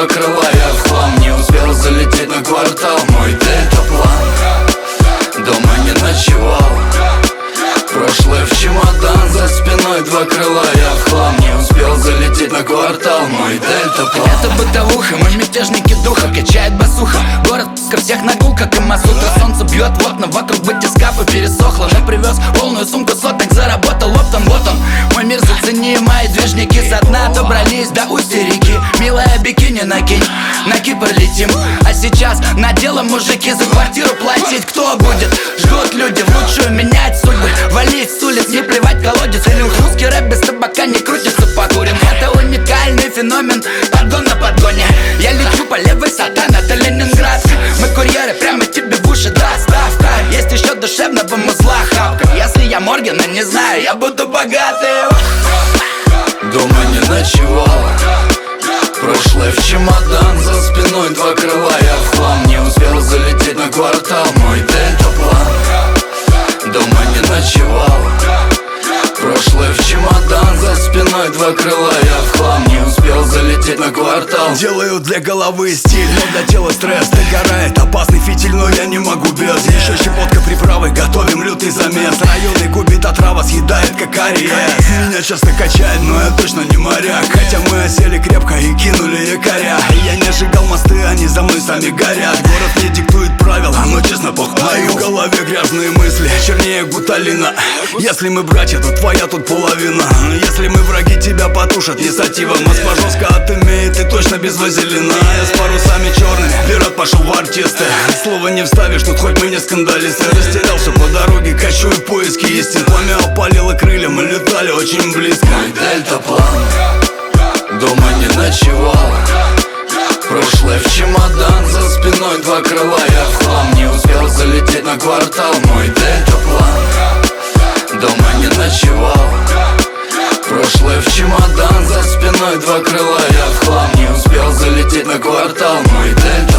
два крыла, я в хлам. Не успел залететь на квартал, мой дельтаплан. Дома не ночевал, прошлое в чемодан, за спиной два крыла, я в хлам. Не успел залететь на квартал, мой дельтаплан. Это бытовуха, мы мятежники духа, качает басуха. Город ко всех нагул, как и мазута. Солнце бьет в окна, вокруг батискафа пересохло. Но привез полную сумку соток, заработал оптом. Вот он, мой мир, зацени мои движники. Со дна добрались до устья реки. Милая, бикини накинь, на Кипр летим. А сейчас на дело мужики, за квартиру платить кто будет? Ждут люди в лучшую менять судьбы, валить с улиц, не плевать колодец. Или русский рэп без табака не крутится, покурим. Это уникальный феномен, подгон на подгоне. Я лечу по левой, сатан, это Ленинград. Мы курьеры, прямо тебе в уши доставка. Есть еще душевного музла хапка. Если я Моргена, не знаю, я буду богатым. Дома не ночевал, прошлое в чемодан, за спиной два крыла, я в хлам. Не успел залететь на квартал, мой дельтаплан. Дома не ночевал, прошлое в чемодан, за спиной два крыла, я в хлам. Не успел залететь на квартал. Делаю для головы стиль, но для тела стресс. Догорает опасный фитиль, но я не могу без. Еще щепотка приправы, готовим лютый замес. Районный губит отрава, съедает как ариес. Меня часто качает, но я точно не моряк. Хотя мы осели крепко и кинули якоря. Я не сжигал мосты, они за мной сами горят. Город мне диктует правила, но честно похуй. В моей голове грязные мысли, чернее гуталина. Если мы братья, то твоя тут половина. Если мы враги, тебя потушат не сатива. Москва жестко отымеет и точно без вазелина. Я с парусами черными, вперед пошел в артисты. Слова не вставишь, тут хоть мы не скандалисты. Растерялся по дороге, качую в поиске истин. Пламя опалило крылья, мы летали очень близко. Мой дельтаплан, дома не ночевал, прошлое в чемодан, за спиной два крыла, я в хлам. Не успел залететь на квартал, мой дельтаплан. Дома не ночевал, прошлое в чемодан, за спиной два крыла, я в хлам. Не успел залететь на квартал, мой дельтаплан.